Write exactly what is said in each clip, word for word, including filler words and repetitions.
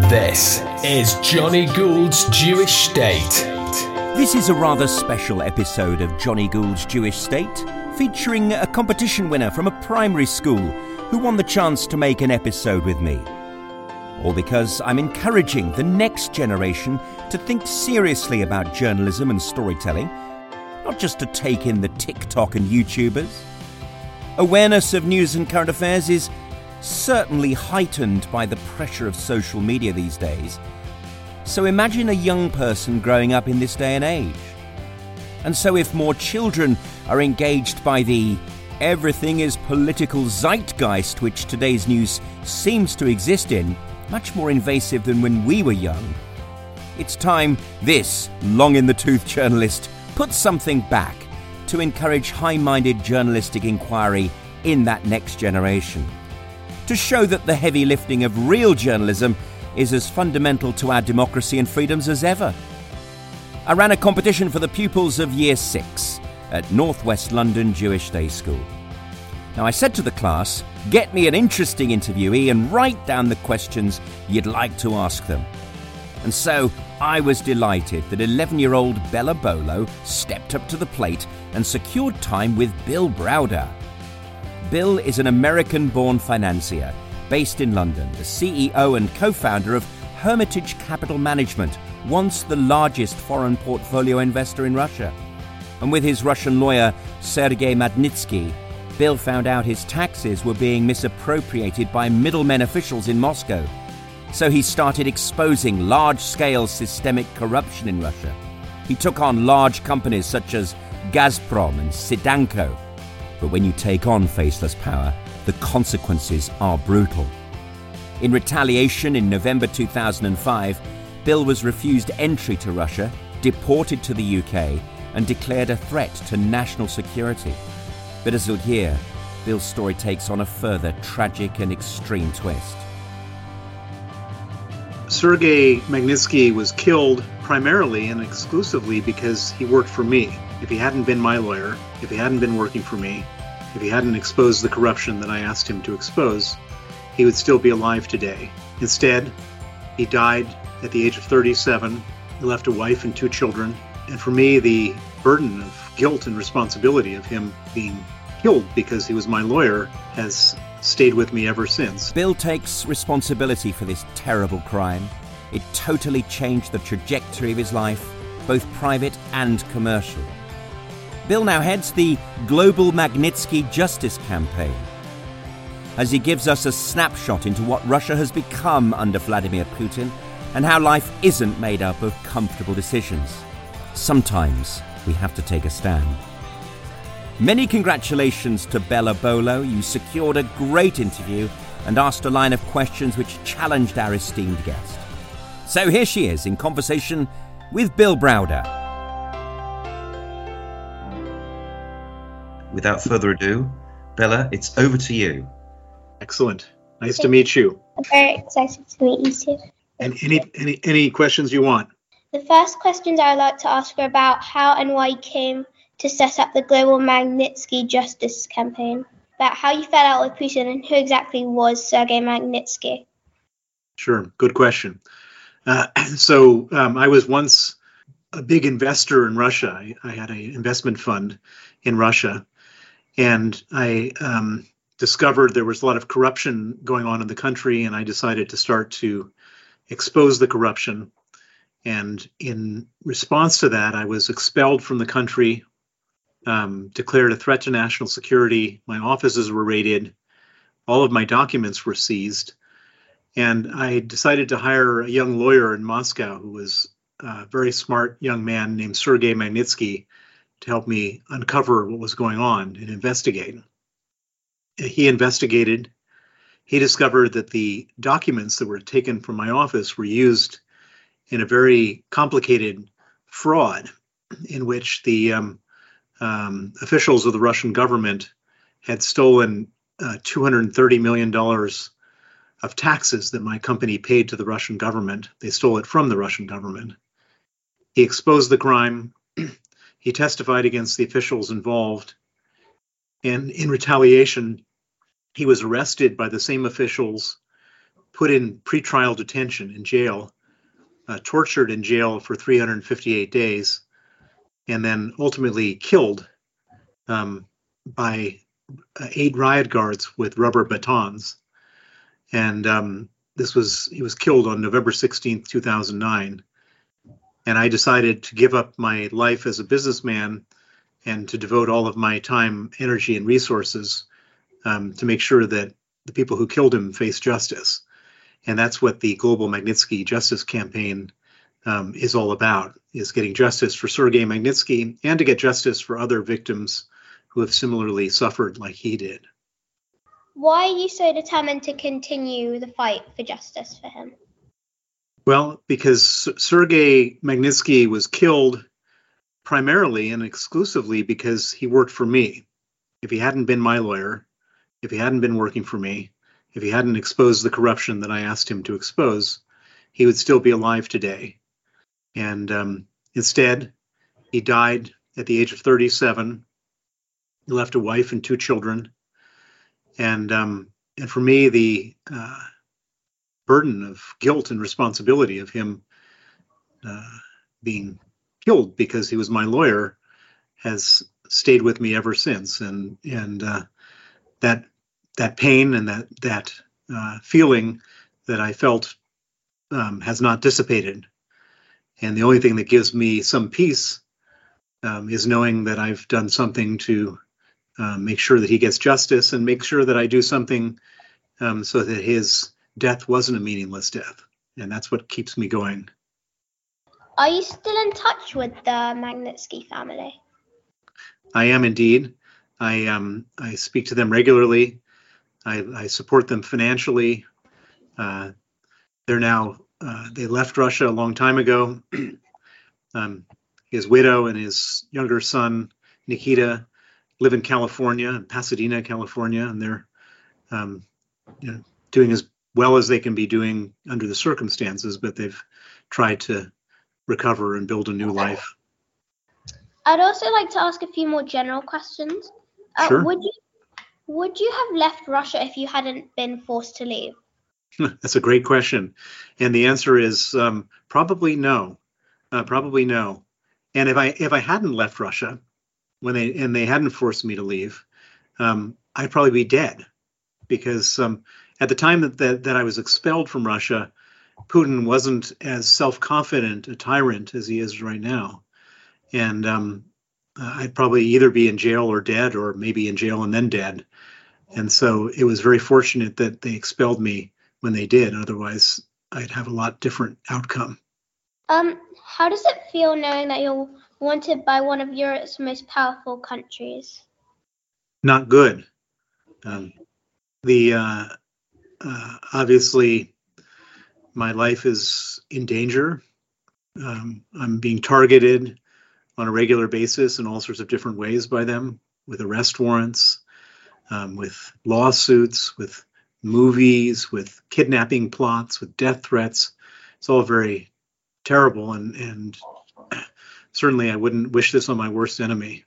This is Johnny Gould's Jewish State. This is a rather special episode of Johnny Gould's Jewish State, featuring a competition winner from a primary school who won the chance to make an episode with me. All because I'm encouraging the next generation to think seriously about journalism and storytelling, not just to take in the TikTok and YouTubers. Awareness of news and current affairs is certainly heightened by the pressure of social media these days. So imagine a young person growing up in this day and age. And so if more children are engaged by the everything is political zeitgeist which today's news seems to exist in, much more invasive than when we were young, it's time this long-in-the-tooth journalist puts something back to encourage high-minded journalistic inquiry in that next generation, to show that the heavy lifting of real journalism is as fundamental to our democracy and freedoms as ever. I ran a competition for the pupils of Year six at North West London Jewish Day School. Now I said to the class, get me an interesting interviewee and write down the questions you'd like to ask them. And so I was delighted that eleven-year-old Bella Bolo stepped up to the plate and secured time with Bill Browder. Bill is an American-born financier based in London, the C E O and co-founder of Hermitage Capital Management, once the largest foreign portfolio investor in Russia. And with his Russian lawyer, Sergei Magnitsky, Bill found out his taxes were being misappropriated by middlemen officials in Moscow. So he started exposing large-scale systemic corruption in Russia. He took on large companies such as Gazprom and Sidanko. But when you take on faceless power, the consequences are brutal. In retaliation, in November two thousand five, Bill was refused entry to Russia, deported to the U K, and declared a threat to national security. But as you'll hear, Bill's story takes on a further tragic and extreme twist. Sergei Magnitsky was killed primarily and exclusively because he worked for me. If he hadn't been my lawyer, if he hadn't been working for me, if he hadn't exposed the corruption that I asked him to expose, he would still be alive today. Instead, he died at the age of thirty-seven. He left a wife and two children. And for me, the burden of guilt and responsibility of him being killed because he was my lawyer has stayed with me ever since. Bill takes responsibility for this terrible crime. It totally changed the trajectory of his life, both private and commercial. Bill now heads the Global Magnitsky Justice Campaign, as he gives us a snapshot into what Russia has become under Vladimir Putin and how life isn't made up of comfortable decisions. Sometimes we have to take a stand. Many congratulations to Bella Bolo. You secured a great interview and asked a line of questions which challenged our esteemed guest. So here she is in conversation with Bill Browder. Without further ado, Bella, it's over to you. Excellent. Nice to meet you. I'm very excited to meet you too. And any any any questions you want? The first questions I would like to ask are about how and why you came to set up the Global Magnitsky Justice Campaign, about how you fell out with Putin and who exactly was Sergei Magnitsky. Sure, good question. Uh, so um, I was once a big investor in Russia. I, I had an investment fund in Russia, and I um, discovered there was a lot of corruption going on in the country, and I decided to start to expose the corruption. And in response to that, I was expelled from the country, um, declared a threat to national security. My offices were raided. All of my documents were seized. And I decided to hire a young lawyer in Moscow who was a very smart young man named Sergei Magnitsky to help me uncover what was going on and investigate. He investigated. He discovered that the documents that were taken from my office were used in a very complicated fraud in which the um, um, officials of the Russian government had stolen uh, two hundred thirty million dollars of taxes that my company paid to the Russian government. They stole it from the Russian government. He exposed the crime. He testified against the officials involved. And in retaliation, he was arrested by the same officials, put in pretrial detention in jail, uh, tortured in jail for three hundred fifty-eight days, and then ultimately killed um, by uh, eight riot guards with rubber batons. And um, this was, he was killed on November sixteenth, two thousand nine. And I decided to give up my life as a businessman and to devote all of my time, energy, and resources um, to make sure that the people who killed him face justice. And that's what the Global Magnitsky Justice Campaign um, is all about, is getting justice for Sergei Magnitsky and to get justice for other victims who have similarly suffered like he did. Why are you so determined to continue the fight for justice for him? Well, because Sergei Magnitsky was killed primarily and exclusively because he worked for me. If he hadn't been my lawyer, if he hadn't been working for me, if he hadn't exposed the corruption that I asked him to expose, he would still be alive today. And um, instead, he died at the age of thirty-seven. He left a wife and two children. And um, and for me, the uh, burden of guilt and responsibility of him uh, being killed because he was my lawyer has stayed with me ever since. And and uh, that that pain and that that uh, feeling that I felt um, has not dissipated. And the only thing that gives me some peace um, is knowing that I've done something to uh, make sure that he gets justice and make sure that I do something um, so that his death wasn't a meaningless death. And that's what keeps me going. Are you still in touch with the Magnitsky family? I am indeed. I um I speak to them regularly. I, I support them financially. Uh, they're now uh, they left Russia a long time ago. um, his widow and his younger son Nikita live in California, in Pasadena, California, and they're um, you know, doing as well as they can be doing under the circumstances. But they've tried to recover and build a new life. I'd also like to ask a few more general questions. Uh, Sure. Would you would you have left Russia if you hadn't been forced to leave? That's a great question. And the answer is um, probably no. Uh, probably no. And if I if I hadn't left Russia when they and they hadn't forced me to leave, um, I'd probably be dead. Because um, at the time that, that that I was expelled from Russia, Putin wasn't as self-confident a tyrant as he is right now. And um, I'd probably either be in jail or dead, or maybe in jail and then dead. And so it was very fortunate that they expelled me when they did. Otherwise, I'd have a lot different outcome. Um, how does it feel knowing that you're wanted by one of Europe's most powerful countries? Not good. Um, the uh, uh, obviously, my life is in danger. Um, I'm being targeted on a regular basis in all sorts of different ways by them, with arrest warrants, um, with lawsuits, with movies, with kidnapping plots, with death threats. It's all very terrible, and, and certainly I wouldn't wish this on my worst enemy.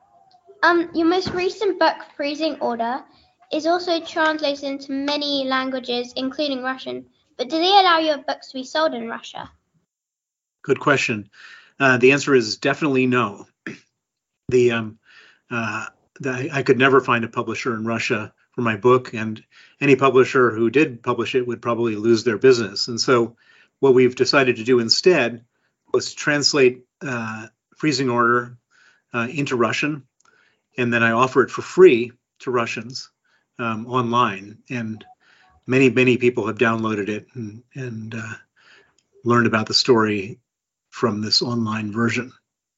Um, your most recent book, Freezing Order, is also translated into many languages, including Russian. But do they allow your books to be sold in Russia? Good question. Uh, the answer is definitely no. The, um, uh, the I could never find a publisher in Russia for my book, and any publisher who did publish it would probably lose their business. And so what we've decided to do instead was to translate uh, Freezing Order uh, into Russian, and then I offer it for free to Russians um, online. And many, many people have downloaded it and, and uh, learned about the story from this online version.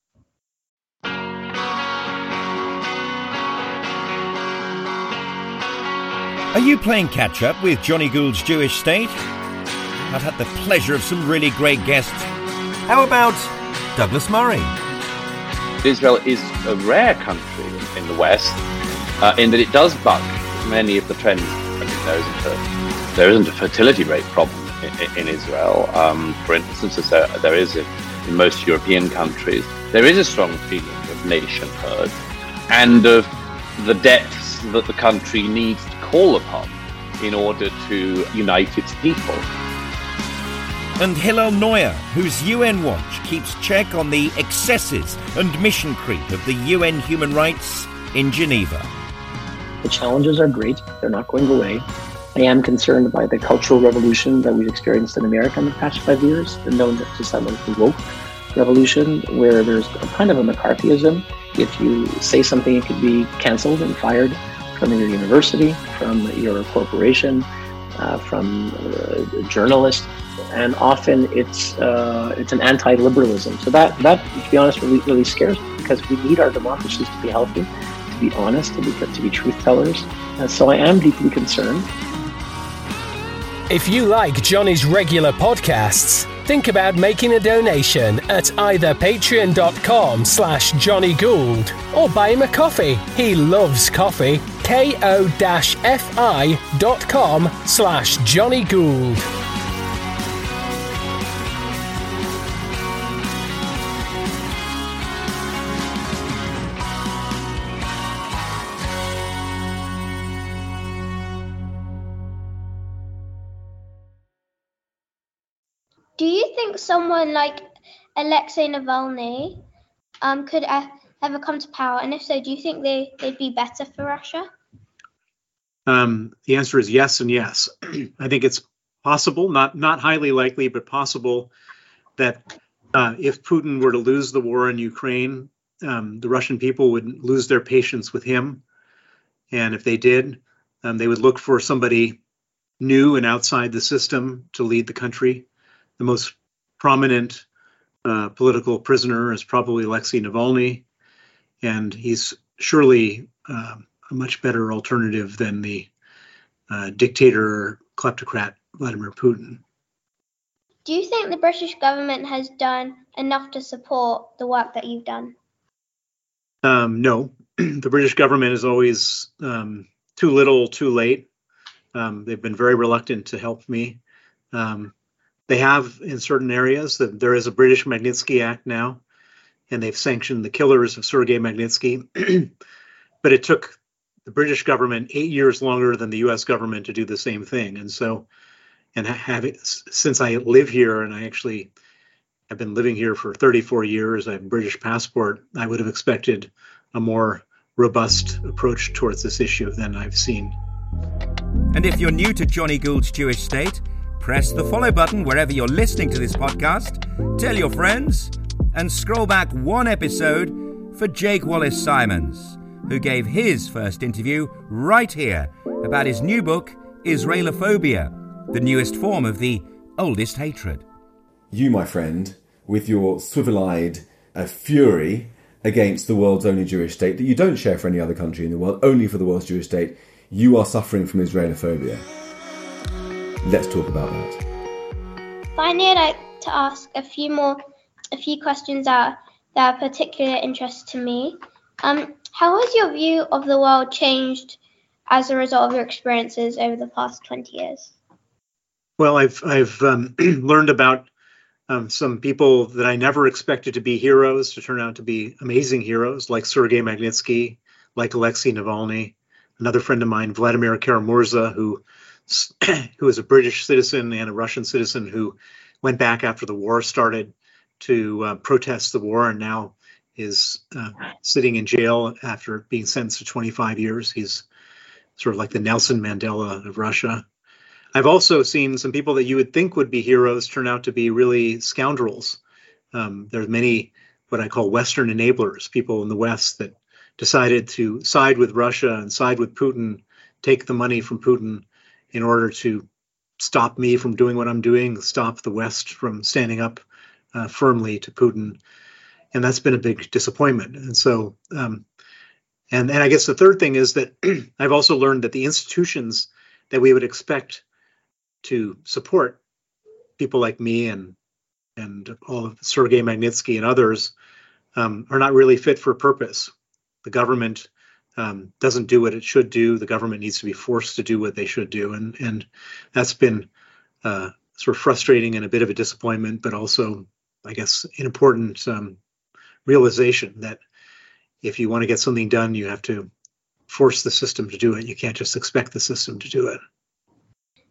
Are you playing catch up with Johnny Gould's Jewish State? I've had the pleasure of some really great guests. How about Douglas Murray? Israel is a rare country in the West uh, in that it does buck many of the trends. I mean, there isn't a, there isn't a fertility rate problem in, in Israel, um, for instance, as there, there is in, in most European countries. There is a strong feeling of nationhood and of the depths that the country needs to call upon in order to unite its people. And Hillel Neuer, whose U N Watch keeps check on the excesses and mission creep of the U N human rights in Geneva. The challenges are great. They're not going away. I am concerned by the cultural revolution that we've experienced in America in the past five years, known to some as the woke revolution, where there's a kind of a McCarthyism. If you say something, it could be canceled and fired from your university, from your corporation, uh, from a journalist, and often it's uh, it's an anti-liberalism. So that, that, to be honest, really, really scares me, because we need our democracies to be healthy, to be honest, to be, to be truth tellers. And so I am deeply concerned. If you like Johnny's regular podcasts, think about making a donation at either patreon.com slash Johnny Gould or buy him a coffee. He loves coffee. ko-fi.com slash Johnny Gould. Do you think someone like Alexei Navalny um, could uh, ever come to power? And if so, do you think they, they'd be better for Russia? Um, the answer is yes and yes. I think it's possible, not not highly likely, but possible that uh, if Putin were to lose the war in Ukraine, um, the Russian people would lose their patience with him. And if they did, um, they would look for somebody new and outside the system to lead the country. The most prominent uh, political prisoner is probably Alexei Navalny, and he's surely uh, a much better alternative than the uh, dictator, kleptocrat Vladimir Putin. Do you think the British government has done enough to support the work that you've done? Um, no, the British government is always um, too little, too late. Um, they've been very reluctant to help me. Um, They have in certain areas. That there is a British Magnitsky Act now, and they've sanctioned the killers of Sergei Magnitsky. But it took the British government eight years longer than the U S government to do the same thing. And so, and having since I live here, and I actually have been living here for thirty-four years, I have a British passport, I would have expected a more robust approach towards this issue than I've seen. And if you're new to Johnny Gould's Jewish State, press the follow button wherever you're listening to this podcast, tell your friends, and scroll back one episode for Jake Wallace-Simons, who gave his first interview right here about his new book, Israelophobia, the newest form of the oldest hatred. You, my friend, with your swivel-eyed uh, fury against the world's only Jewish state that you don't share for any other country in the world, only for the world's Jewish state, you are suffering from Israelophobia. Let's talk about that. Finally, I'd like to ask a few more, a few questions that, that are of particular interest to me. Um, how has your view of the world changed as a result of your experiences over the past twenty years? Well, I've I've um, learned about um, some people that I never expected to be heroes to turn out to be amazing heroes, like Sergei Magnitsky, like Alexei Navalny, another friend of mine, Vladimir Kara-Murza, who who is a British citizen and a Russian citizen who went back after the war started to uh, protest the war, and now is uh, sitting in jail after being sentenced to twenty-five years. He's sort of like the Nelson Mandela of Russia. I've also seen some people that you would think would be heroes turn out to be really scoundrels. Um, there's many what I call Western enablers, people in the West that decided to side with Russia and side with Putin, take the money from Putin in order to stop me from doing what I'm doing, stop the West from standing up uh, firmly to Putin. And that's been a big disappointment. And so, um, and, and I guess the third thing is that I've also learned that the institutions that we would expect to support people like me and and all of Sergei Magnitsky and others um, are not really fit for purpose. The government um, doesn't do what it should do. The government needs to be forced to do what they should do. And, and that's been uh, sort of frustrating and a bit of a disappointment, but also, I guess, an important um, realization that if you want to get something done, you have to force the system to do it. You can't just expect the system to do it.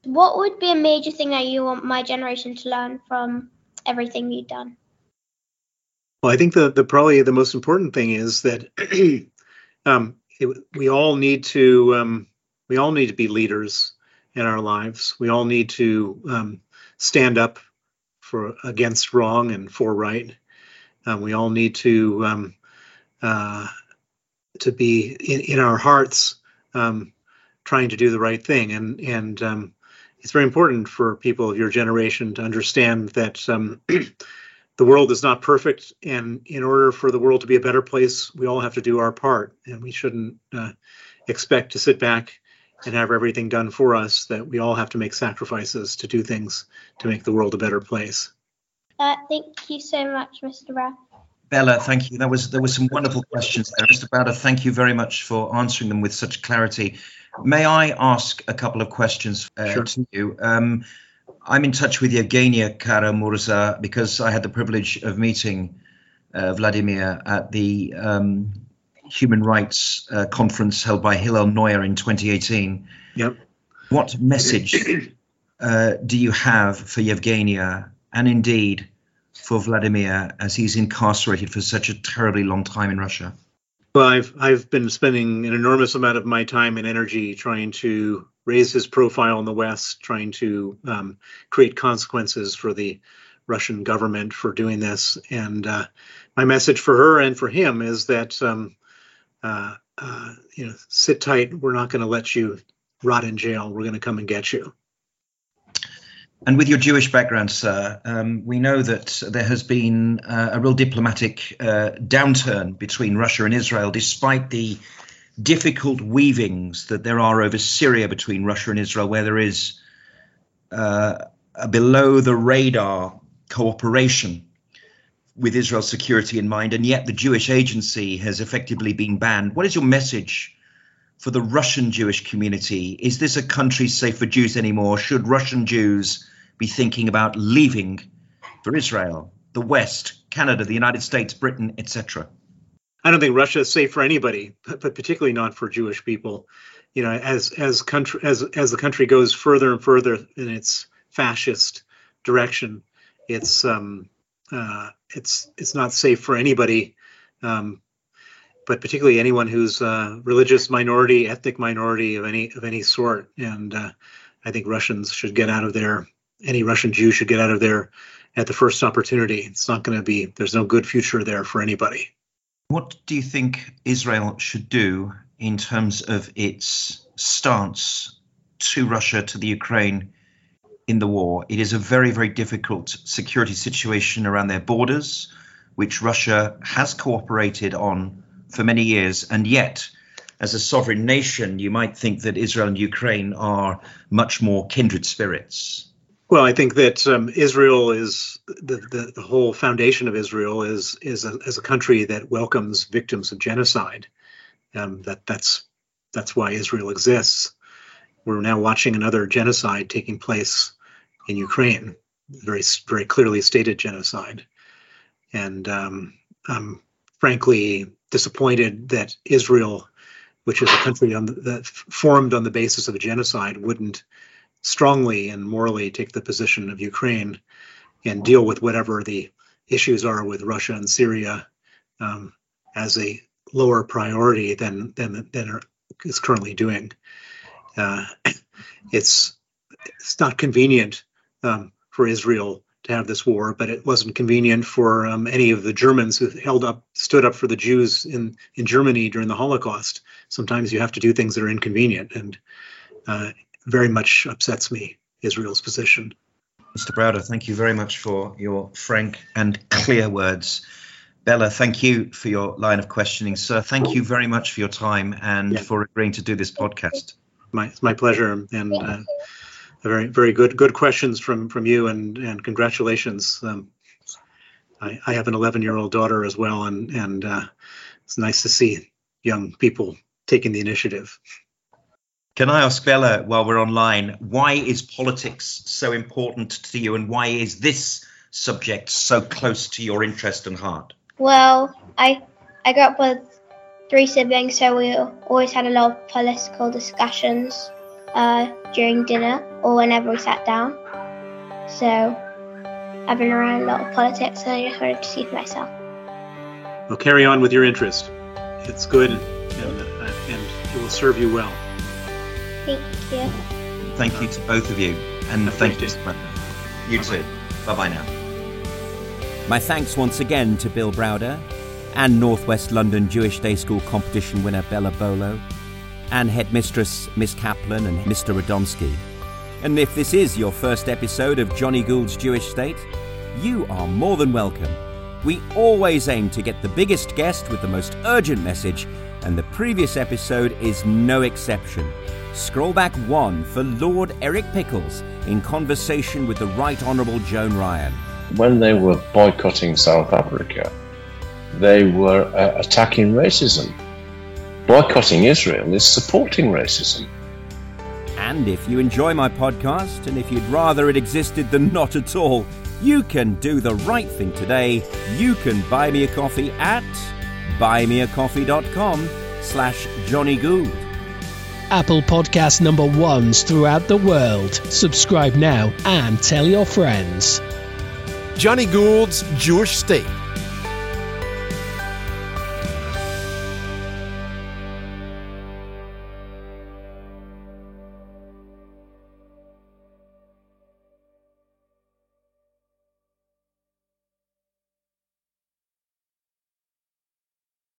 What would be a major thing that you want my generation to learn from everything you've done? Well, I think the, the probably the most important thing is that um, it, we all need to um, we all need to be leaders in our lives. We all need to um, stand up for against wrong and for right. Um, we all need to um, uh, to be in, in our hearts um, trying to do the right thing, and and um, it's very important for people of your generation to understand that um, the world is not perfect, and in order for the world to be a better place, we all have to do our part, and we shouldn't uh, expect to sit back and have everything done for us. That we all have to make sacrifices to do things to make the world a better place. Uh, thank you so much, Mister Brown. Bella, thank you. That was there were some wonderful questions there. Mister Browder, thank you very much for answering them with such clarity. May I ask a couple of questions uh, Sure. to you? Um, I'm in touch with Yevgenia Kara-Murza because I had the privilege of meeting uh, Vladimir at the um, Human Rights uh, Conference held by Hillel Neuer in twenty eighteen. Yep. What message uh, do you have for Yevgenia and indeed for Vladimir as he's incarcerated for such a terribly long time in Russia? Well, I've I've been spending an enormous amount of my time and energy trying to raise his profile in the West, trying to um, create consequences for the Russian government for doing this. And uh, my message for her and for him is that um, uh, uh, you know, sit tight. We're not going to let you rot in jail. We're going to come and get you. And with your Jewish background, sir, um, we know that there has been uh, a real diplomatic uh, downturn between Russia and Israel, despite the difficult weavings that there are over Syria between Russia and Israel, where there is uh, a below the radar cooperation with Israel's security in mind. And yet the Jewish Agency has effectively been banned. What is your message for the Russian Jewish community? Is this a country safe for Jews anymore? Should Russian Jews be thinking about leaving for Israel, the West, Canada, the United States, Britain, et cetera? I don't think Russia is safe for anybody, but particularly not for Jewish people. You know, as as country as as the country goes further and further in its fascist direction, it's um uh it's it's not safe for anybody. Um, but particularly anyone who's a religious minority, ethnic minority of any of any sort. And uh, I think Russians should get out of there. Any Russian Jew should get out of there at the first opportunity. It's not going to be, there's no good future there for anybody. What do you think Israel should do in terms of its stance to Russia, to the Ukraine in the war? It is a very, very difficult security situation around their borders, which Russia has cooperated on for many years, and yet as a sovereign nation you might think that Israel and Ukraine are much more kindred spirits. Well, I think that um, Israel is the, the the whole foundation of Israel is is a, as a country that welcomes victims of genocide. Um, that that's that's why Israel exists. We're now watching another genocide taking place in Ukraine, very very clearly stated genocide, and um, I'm frankly disappointed that Israel, which is a country on the, that formed on the basis of a genocide, wouldn't strongly and morally take the position of Ukraine and deal with whatever the issues are with Russia and Syria um, as a lower priority than than than is currently doing. Uh, it's it's not convenient um, for Israel to have this war, but it wasn't convenient for um, any of the Germans who held up, stood up for the Jews in in Germany during the Holocaust. Sometimes you have to do things that are inconvenient, and uh, very much upsets me, Israel's position. Mister Browder, thank you very much for your frank and clear words. Bella, thank you for your line of questioning. Sir, thank you very much for your time and yeah. for agreeing to do this podcast. My, it's my pleasure, and uh, very, very good, good questions from, from you, and, and congratulations. Um, I, I have an eleven-year-old daughter as well, and, and uh, it's nice to see young people taking the initiative. Can I ask Bella, while we're online, why is politics so important to you, and why is this subject so close to your interest and heart? Well, I I grew up with three siblings, so we always had a lot of political discussions. uh, during dinner or whenever we sat down. So I've been around a lot of politics, and I just wanted to see for myself. Well, carry on with your interest. It's good, and, uh, and it will serve you well. Thank you. Thank you to both of you, and thank you. You Bye-bye. too. Bye-bye now. My thanks once again to Bill Browder and Northwest London Jewish Day School competition winner Bella Bolo, and headmistress Miss Kaplan and Mister Radomski. And if this is your first episode of Johnny Gould's Jewish State, you are more than welcome. We always aim to get the biggest guest with the most urgent message, and the previous episode is no exception. Scroll back one for Lord Eric Pickles in conversation with the Right Honourable Joan Ryan. When they were boycotting South Africa, they were uh, attacking racism. Boycotting Israel is supporting racism. And if you enjoy my podcast, and if you'd rather it existed than not at all, you can do the right thing today. You can buy me a coffee at buymeacoffee.com slash Johnny Gould. Apple Podcast number ones throughout the world. Subscribe now and tell your friends. Johnny Gould's Jewish State.